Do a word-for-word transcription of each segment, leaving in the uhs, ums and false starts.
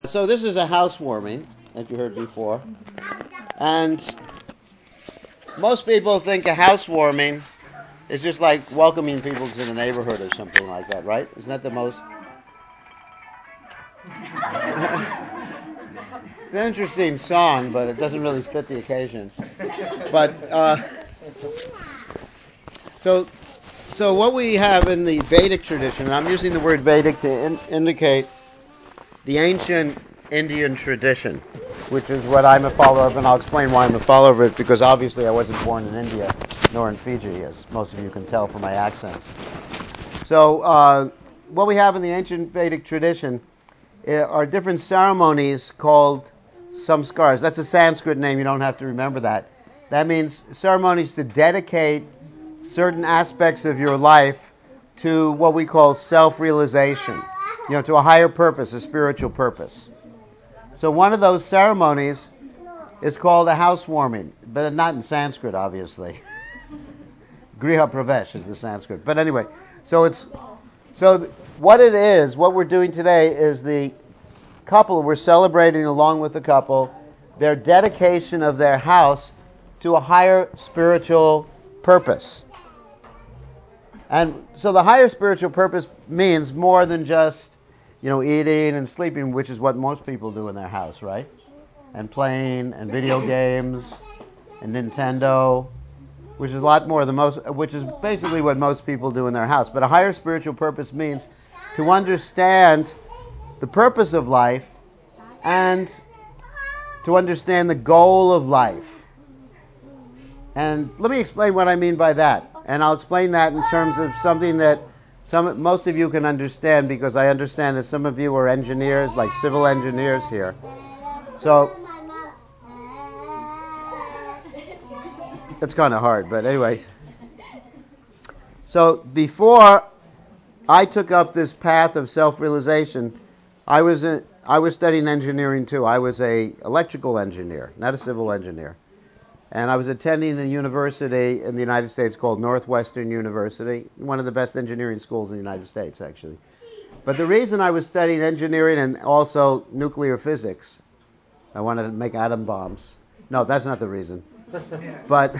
So this is a housewarming, that you heard before. And most people think a housewarming is just like welcoming people to the neighborhood or something like that, right? Isn't that the most... It's an interesting song, but it doesn't really fit the occasion. But, uh, so, so what we have in the Vedic tradition, and I'm using the word Vedic to in, indicate the ancient Indian tradition, which is what I'm a follower of, and I'll explain why I'm a follower of it, because obviously I wasn't born in India, nor in Fiji, as most of you can tell from my accent. So, uh, what we have in the ancient Vedic tradition are different ceremonies called samskars. That's a Sanskrit name, you don't have to remember that. That means ceremonies to dedicate certain aspects of your life to what we call self-realization, you know, to a higher purpose, a spiritual purpose. So one of those ceremonies is called a housewarming, but not in Sanskrit, obviously. Griha Pravesh is the Sanskrit. But anyway, so it's so th- what it is, what we're doing today is the couple, we're celebrating along with the couple their dedication of their house to a higher spiritual purpose. And so the higher spiritual purpose means more than just, you know, eating and sleeping, which is what most people do in their house, right? And playing and video games and Nintendo, which is a lot more than most, which is basically what most people do in their house. But a higher spiritual purpose means to understand the purpose of life and to understand the goal of life. And let me explain what I mean by that. And I'll explain that in terms of something that some most of you can understand, because I understand that some of you are engineers, like civil engineers here. So it's kind of hard, but anyway. So before I took up this path of self-realization, I was a, I was studying engineering too. I was a electrical engineer, not a civil engineer. And I was attending a university in the United States called Northwestern University, one of the best engineering schools in the United States, actually. But the reason I was studying engineering and also nuclear physics, I wanted to make atom bombs. No, that's not the reason. But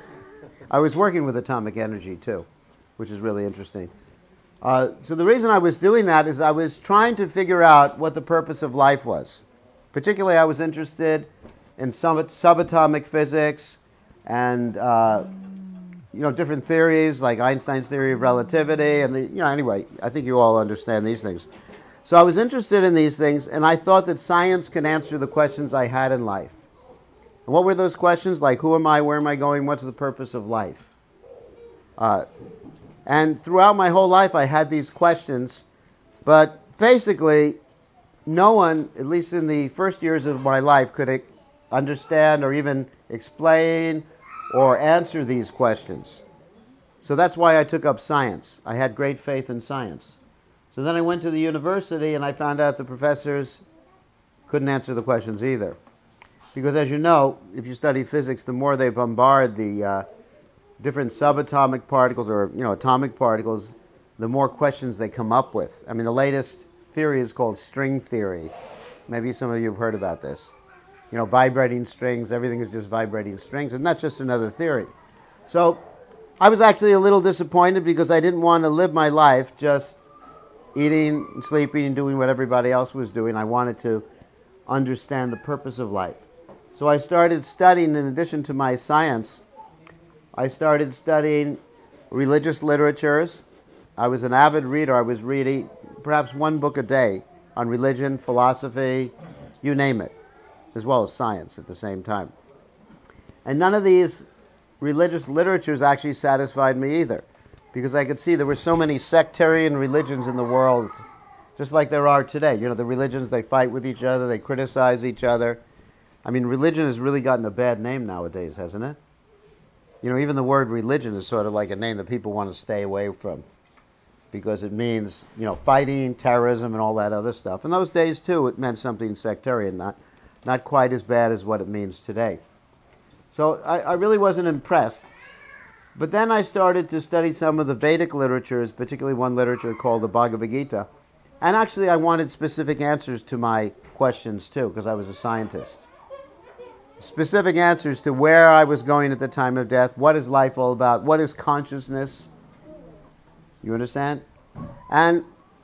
I was working with atomic energy too, which is really interesting. Uh, so the reason I was doing that is I was trying to figure out what the purpose of life was. Particularly, I was interested in sub- subatomic physics and uh, you know, different theories like Einstein's theory of relativity, and the, you know, anyway, I think you all understand these things. So I was interested in these things, and I thought that science could answer the questions I had in life. And what were those questions? Like, who am I? Where am I going? What's the purpose of life? Uh, and throughout my whole life, I had these questions, but basically, no one, at least in the first years of my life, could understand or even explain or answer these questions. So that's why I took up science. I had great faith in science. So then I went to the university and I found out the professors couldn't answer the questions either. Because as you know, if you study physics, the more they bombard the uh, different subatomic particles or, you know, atomic particles, the more questions they come up with. I mean, the latest theory is called string theory. Maybe some of you have heard about this. You know, vibrating strings, everything is just vibrating strings, and that's just another theory. So I was actually a little disappointed because I didn't want to live my life just eating, and sleeping, and doing what everybody else was doing. I wanted to understand the purpose of life. So I started studying, in addition to my science, I started studying religious literatures. I was an avid reader. I was reading perhaps one book a day on religion, philosophy, you name it, as well as science at the same time. And none of these religious literatures actually satisfied me either, because I could see there were so many sectarian religions in the world, just like there are today. You know, the religions, they fight with each other, they criticize each other. I mean, religion has really gotten a bad name nowadays, hasn't it? You know, even the word religion is sort of like a name that people want to stay away from, because it means, you know, fighting, terrorism, and all that other stuff. In those days, too, it meant something sectarian, not not quite as bad as what it means today. So I, I really wasn't impressed. But then I started to study some of the Vedic literatures, particularly one literature called the Bhagavad Gita. And actually I wanted specific answers to my questions too, because I was a scientist. Specific answers to where I was going at the time of death, what is life all about, what is consciousness, you understand? And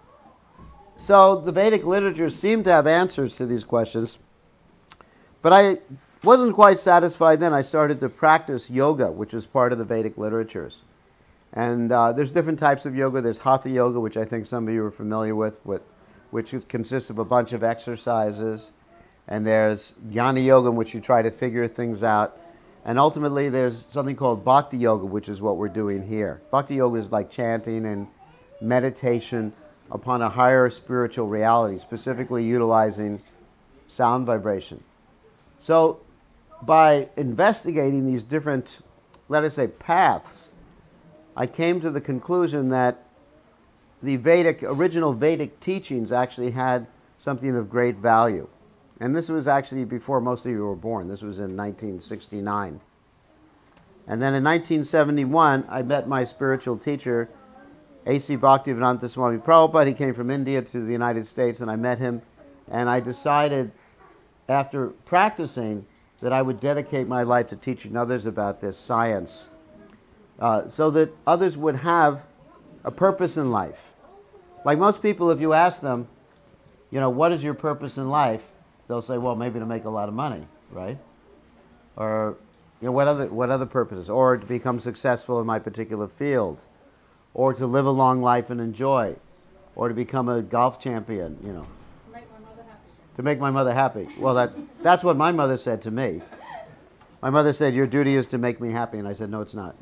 so the Vedic literature seemed to have answers to these questions, but I wasn't quite satisfied then. I started to practice yoga, which is part of the Vedic literatures. And uh, there's different types of yoga. There's Hatha yoga, which I think some of you are familiar with, with which consists of a bunch of exercises. And there's Jnana yoga, in which you try to figure things out. And ultimately, there's something called Bhakti yoga, which is what we're doing here. Bhakti yoga is like chanting and meditation upon a higher spiritual reality, specifically utilizing sound vibration. So, by investigating these different, let us say, paths, I came to the conclusion that the Vedic, original Vedic teachings actually had something of great value. And this was actually before most of you were born. This was in nineteen sixty-nine. And then in nineteen seventy-one, I met my spiritual teacher, A C Bhaktivedanta Swami Prabhupada. He came from India to the United States, and I met him. And I decided, after practicing, that I would dedicate my life to teaching others about this science, uh, so that others would have a purpose in life. Like most people, if you ask them, you know, what is your purpose in life? They'll say, well, maybe to make a lot of money, right? Or, you know, what other what other purposes? Or to become successful in my particular field, or to live a long life and enjoy, or to become a golf champion, you know. To make my mother happy. To make my mother happy. Well, that that's what my mother said to me. My mother said, your duty is to make me happy, and I said, no, it's not.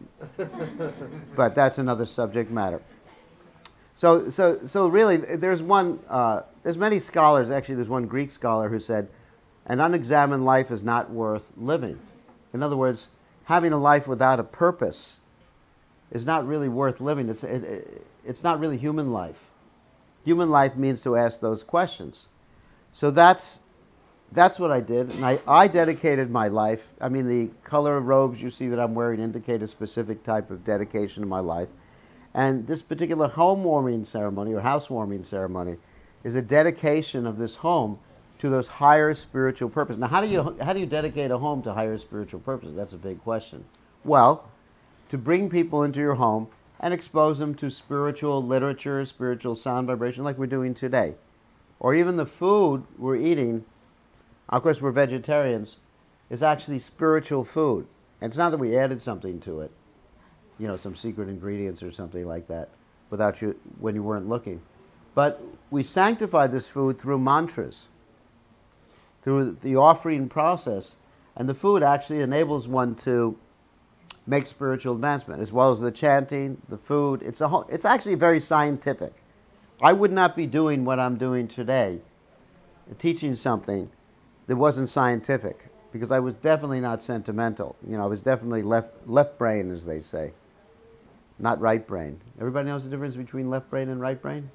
But that's another subject matter. So, so, so really, there's one. Uh, there's many scholars. Actually, there's one Greek scholar who said, "An unexamined life is not worth living." In other words, having a life without a purpose is not really worth living. It's it, it, it's not really human life. Human life means to ask those questions. So that's that's what I did, and I, I dedicated my life. I mean, the color of robes you see that I'm wearing indicate a specific type of dedication to my life. And this particular home warming ceremony, or housewarming ceremony, is a dedication of this home to those higher spiritual purposes. Now, how do you how do you dedicate a home to higher spiritual purposes? That's a big question. Well, to bring people into your home and expose them to spiritual literature, spiritual sound vibration, like we're doing today. Or even the food we're eating, of course we're vegetarians, is actually spiritual food. And it's not that we added something to it, you know, some secret ingredients or something like that, without you, when you weren't looking. But we sanctify this food through mantras, through the offering process, and the food actually enables one to make spiritual advancement, as well as the chanting, the food. It's a whole, it's actually very scientific. I would not be doing what I'm doing today, teaching something that wasn't scientific, because I was definitely not sentimental. You know, I was definitely left left brain, as they say, not right brain. Everybody knows the difference between left brain and right brain?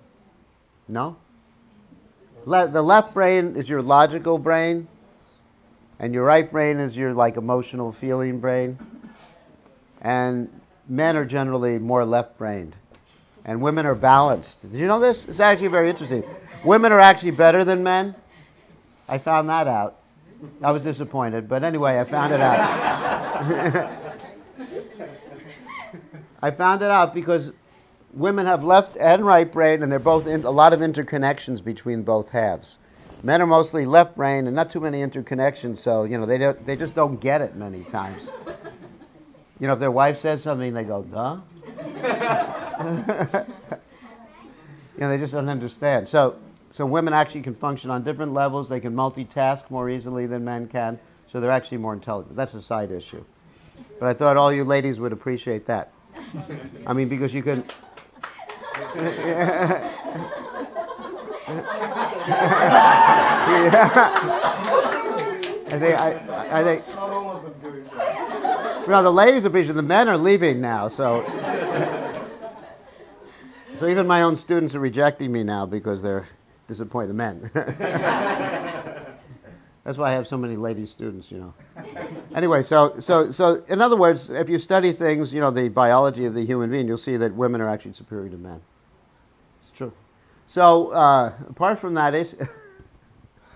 No? Le- the left brain is your logical brain, and your right brain is your, like, emotional feeling brain. And men are generally more left-brained, and women are balanced. Did you know this? It's actually very interesting. Women are actually better than men. I found that out. I was disappointed, but anyway, I found it out. I found it out because women have left and right brain, and they're both in, a lot of interconnections between both halves. Men are mostly left brain, and not too many interconnections, so you know they don't, they just don't get it many times. You know, if their wife says something, they go, "Huh?" You know, they just don't understand. So, so women actually can function on different levels. They can multitask more easily than men can. So they're actually more intelligent. That's a side issue. But I thought all you ladies would appreciate that. I mean, because you can. Yeah. I think. I, I think. Well, the ladies appreciate it. The men are leaving now, so. So even my own students are rejecting me now because they're disappointed. The men. That's why I have so many lady students, you know. Anyway, so so so in other words, if you study things, you know, the biology of the human being, you'll see that women are actually superior to men. It's true. So uh, apart from that issue,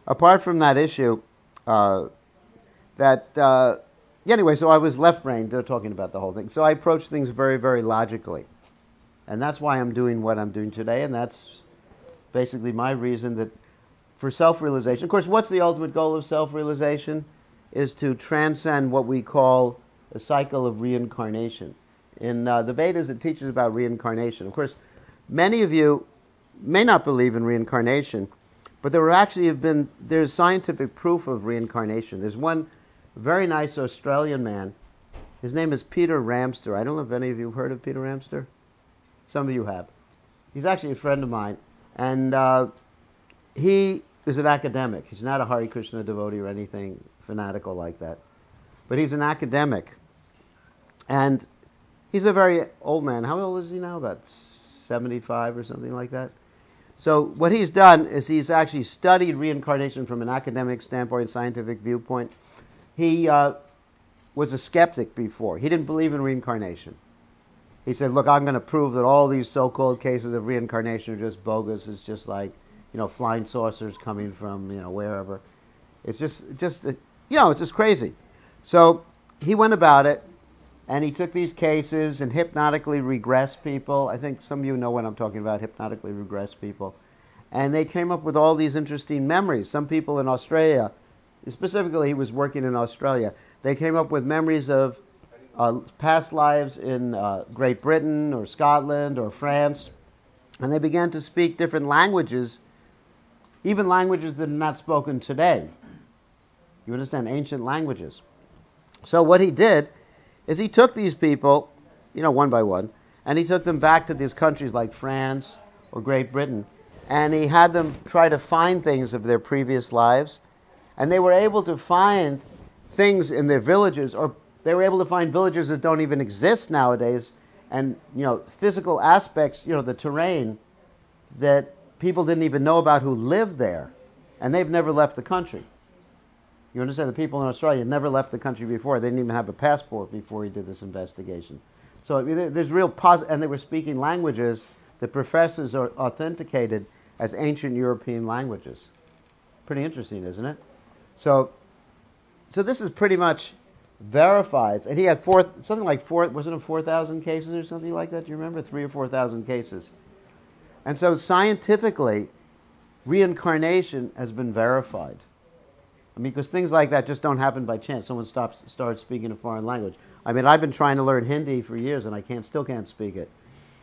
apart from that issue, uh, that uh, anyway, so I was left-brained. They're talking about the whole thing. So I approach things very, very logically, and that's why I'm doing what I'm doing today. And that's basically my reason that for self-realization. Of course, what's the ultimate goal of self-realization? Is to transcend what we call a cycle of reincarnation. In uh, the Vedas, it teaches about reincarnation. Of course, many of you may not believe in reincarnation, but there actually have been, there's scientific proof of reincarnation. There's one very nice Australian man. His name is Peter Ramster. I don't know if any of you have heard of Peter Ramster. Some of you have. He's actually a friend of mine. And uh, he is an academic. He's not a Hare Krishna devotee or anything fanatical like that. But he's an academic. And he's a very old man. How old is he now? About seventy-five or something like that. So what he's done is he's actually studied reincarnation from an academic standpoint, scientific viewpoint. He uh, was a skeptic before. He didn't believe in reincarnation. He said, look, I'm going to prove that all these so-called cases of reincarnation are just bogus. It's just like, you know, flying saucers coming from, you know, wherever. It's just, just, you know, it's just crazy. So he went about it, and he took these cases and hypnotically regressed people. I think some of you know what I'm talking about, hypnotically regressed people. And they came up with all these interesting memories. Some people in Australia, specifically he was working in Australia, they came up with memories of uh, past lives in uh, Great Britain or Scotland or France. And they began to speak different languages, even languages that are not spoken today. You understand? Ancient languages. So what he did is he took these people, you know, one by one, and he took them back to these countries like France or Great Britain, and he had them try to find things of their previous lives, and they were able to find things in their villages, or they were able to find villages that don't even exist nowadays, and, you know, physical aspects, you know, the terrain that people didn't even know about who lived there, and they've never left the country. You understand? The people in Australia never left the country before. They didn't even have a passport before he did this investigation. So there's real positive, and they were speaking languages that professors are authenticated as ancient European languages. Pretty interesting, isn't it? So, so this is pretty much verified. And he had four, something like four, wasn't it four thousand cases or something like that? Do you remember? Three or four thousand cases. And so scientifically, reincarnation has been verified. I mean, because things like that just don't happen by chance. Someone stops, starts speaking a foreign language. I mean, I've been trying to learn Hindi for years, and I can't, still can't speak it.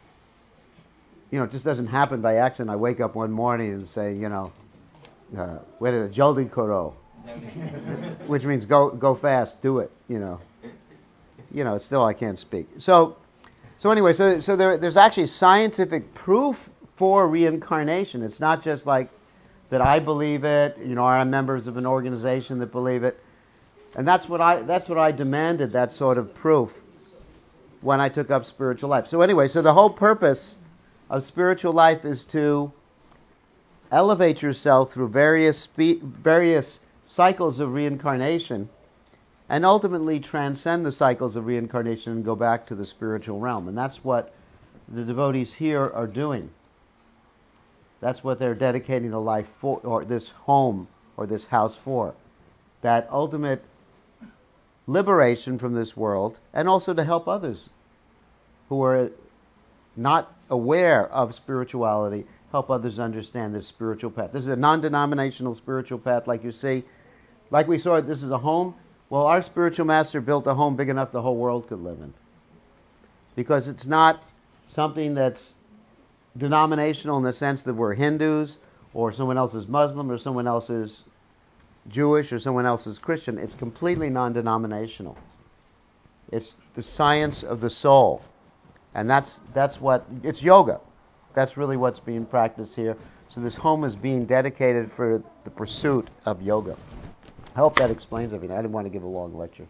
You know, it just doesn't happen by accident. I wake up one morning and say, you know, uh, wait a jaldi karo, which means go go fast, do it. You know, you know, still I can't speak. So, so anyway, so so there, there's actually scientific proof for reincarnation. It's not just like that I believe it, you know, I'm members of an organization that believe it. And that's what I that's what I demanded, that sort of proof, when I took up spiritual life. So anyway, so the whole purpose of spiritual life is to elevate yourself through various spe- various cycles of reincarnation and ultimately transcend the cycles of reincarnation and go back to the spiritual realm. And that's what the devotees here are doing. That's what they're dedicating the life for, or this home or this house for. That ultimate liberation from this world, and also to help others who are not aware of spirituality, help others understand this spiritual path. This is a non-denominational spiritual path, like you see. Like we saw, this is a home. Well, our spiritual master built a home big enough the whole world could live in. Because it's not something that's denominational in the sense that we're Hindus, or someone else is Muslim, or someone else is Jewish, or someone else is Christian. It's completely non-denominational. It's the science of the soul. And that's that's what, it's yoga. That's really what's being practiced here. So this home is being dedicated for the pursuit of yoga. I hope that explains everything. I didn't want to give a long lecture.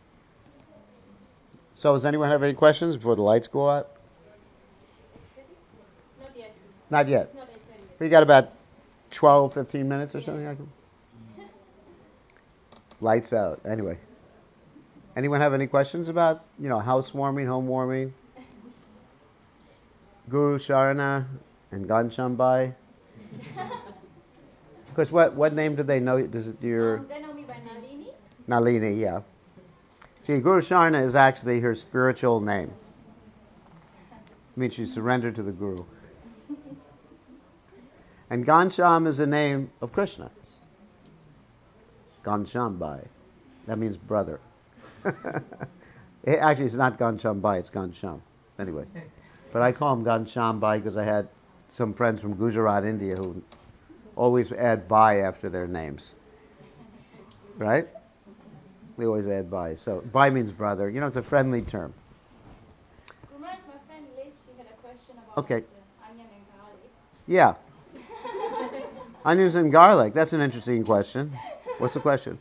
So does anyone have any questions before the lights go out? Not yet. We got about twelve, fifteen minutes or something like that. Lights out. Anyway. Anyone have any questions about, you know, housewarming, home warming? Guru Sharana and Ganshambai? Because what, what name do they know? Does it, your Um, they know me by Nalini. Nalini, yeah. See, Guru Sharna is actually her spiritual name. It means she surrendered to the Guru. And Ghanshyam is a name of Krishna. Ghanshyam Bai. That means brother. It, actually, it's not Ghanshyam Bai, it's Ghanshyam. Anyway. But I call him Ghanshyam Bai because I had some friends from Gujarat, India, who always add Bai after their names. Right? We always add Bai. So Bai means brother. You know, it's a friendly term. Kumar, my friend Liz, she had a question about Okay. uh, onion and garlic. Yeah. Onions and garlic. That's an interesting question. What's the question?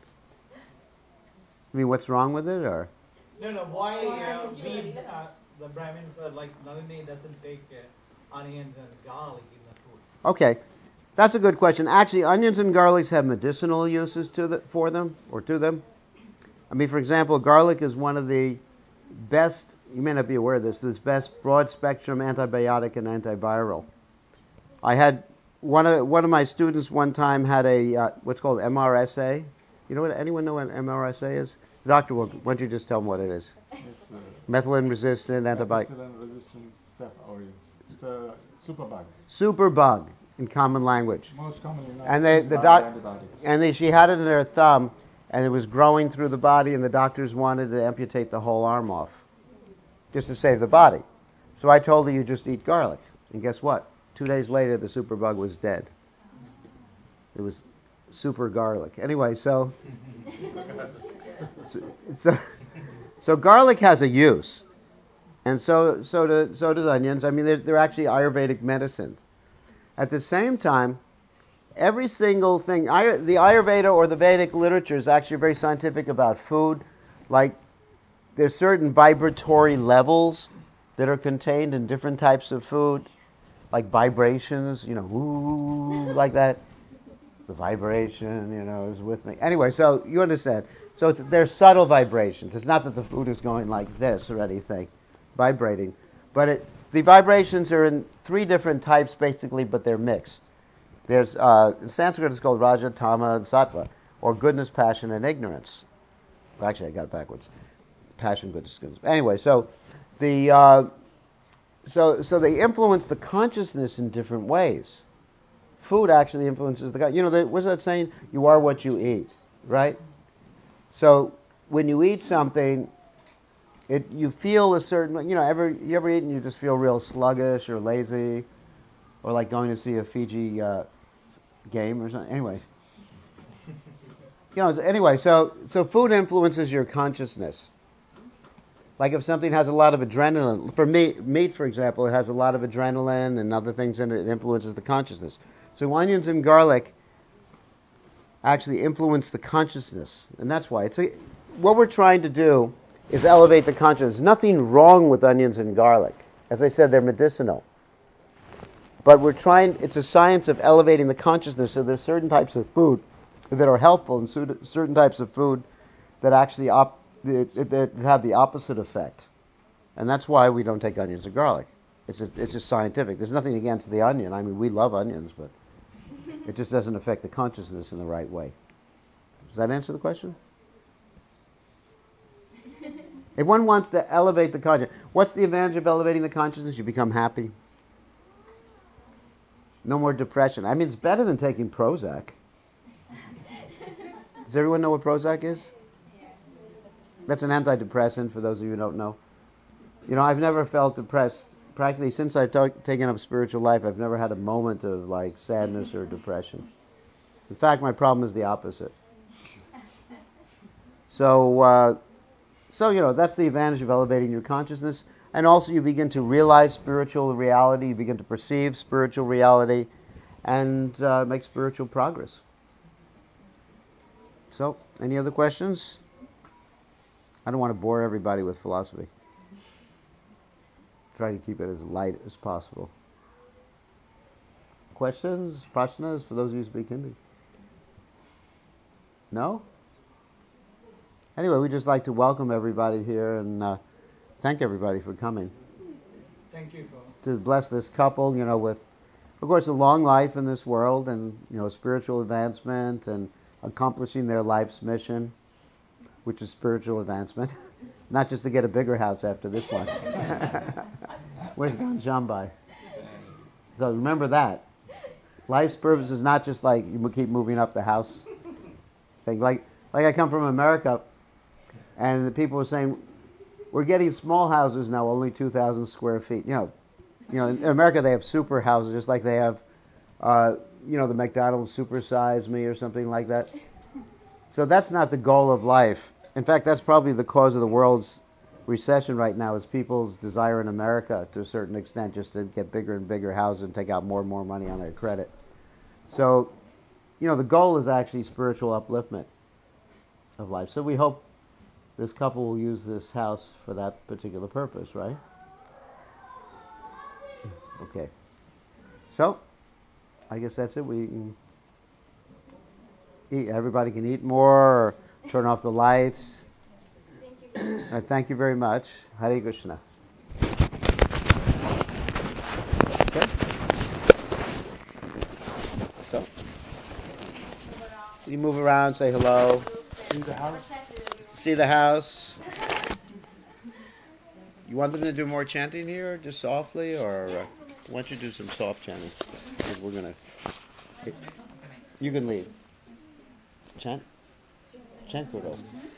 I mean, what's wrong with it, or? No, no. Why uh, we, uh, the Brahmins, uh, like Nalini, doesn't take uh, onions and garlic in the food? Okay, that's a good question. Actually, onions and garlics have medicinal uses to the, for them or to them. I mean, for example, garlic is one of the best. You may not be aware of this. This best broad spectrum antibiotic and antiviral. I had one of one of my students one time had a uh, what's called M R S A. You know what? Anyone know what M R S A is? The doctor, will, why don't you just tell them what it is? It's uh, Methicillin-resistant antibiotic. Methicillin-resistant staph aureus. It's a superbug. Superbug in common language. Most commonly known And they, as the doc, antibiotics. and they, she had it in her thumb, and it was growing through the body, and the doctors wanted to amputate the whole arm off, just to save the body. So I told her, you just eat garlic. And guess what? Two days later, the superbug was dead. It was super garlic. Anyway, so, so, so, so garlic has a use. And so, so, do, so does onions. I mean, they're, they're actually Ayurvedic medicine. At the same time, every single thing, the Ayurveda or the Vedic literature is actually very scientific about food. Like, there's certain vibratory levels that are contained in different types of food, like vibrations, you know, woo, like that. The vibration, you know, is with me. Anyway, so you understand. So it's, they're subtle vibrations. It's not that the food is going like this or anything, vibrating. But it, the vibrations are in three different types, basically, but they're mixed. There's, uh, in Sanskrit, it's called Raja, Tama, and Sattva, or goodness, passion, and ignorance. Well, actually, I got it backwards. Passion, goodness, goodness. Anyway, so the uh, so so they influence the consciousness in different ways. Food actually influences the God. You know, the, what's that saying? You are what you eat, right? So when you eat something, it you feel a certain. You know, ever you ever eat and you just feel real sluggish or lazy, or like going to see a Fiji uh, game or something. Anyway, you know. Anyway, so so food influences your consciousness. Like if something has a lot of adrenaline, for me, meat, for example, it has a lot of adrenaline and other things in it. It influences the consciousness. So onions and garlic actually influence the consciousness, and that's why it's a, what we're trying to do is elevate the consciousness. Nothing wrong with onions and garlic. As I said, they're medicinal. But we're trying, it's a science of elevating the consciousness. So there's certain types of food that are helpful and certain types of food that actually op, that, that have the opposite effect. And that's why we don't take onions and garlic. It's just, it's just scientific. There's nothing against the onion. I mean, we love onions, but it just doesn't affect the consciousness in the right way. Does that answer the question? If one wants to elevate the consciousness, what's the advantage of elevating the consciousness? You become happy. No more depression. I mean, it's better than taking Prozac. Does everyone know what Prozac is? That's an antidepressant, for those of you who don't know. You know, I've never felt depressed. Practically since I've ta- taken up spiritual life, I've never had a moment of, like, sadness or depression. In fact, my problem is the opposite. So, uh, so you know, that's the advantage of elevating your consciousness. And also you begin to realize spiritual reality, you begin to perceive spiritual reality, and uh, make spiritual progress. So, any other questions? I don't want to bore everybody with philosophy. Try to keep it as light as possible. Questions, prashnas, for those of you who speak Hindi? No? Anyway, we'd just like to welcome everybody here and uh, thank everybody for coming. Thank you. To bless this couple, you know, with of course, a long life in this world, and you know, spiritual advancement, and accomplishing their life's mission, which is spiritual advancement, not just to get a bigger house after this one. Where's Ganjambai? So remember that. Life's purpose is not just like you keep moving up the house thing. Like, like I come from America, and the people were saying, we're getting small houses now, only two thousand square feet. You know, you know, in America they have super houses, just like they have, uh, you know, the McDonald's Super Size Me or something like that. So that's not the goal of life. In fact, that's probably the cause of the world's recession right now, is people's desire in America, to a certain extent, just to get bigger and bigger houses and take out more and more money on their credit. So, you know, the goal is actually spiritual upliftment of life. So we hope this couple will use this house for that particular purpose, right? Okay. So, I guess that's it. We can eat. Everybody can eat more, or turn off the lights. Thank you. Uh, thank you very much. Hare Krishna. Okay. So, you move around, say hello. See the house? See the house. You want them to do more chanting here, just softly, or uh, why don't you do some soft chanting? 'Cause we're gonna. You can leave. Chant. Chant, Kudo.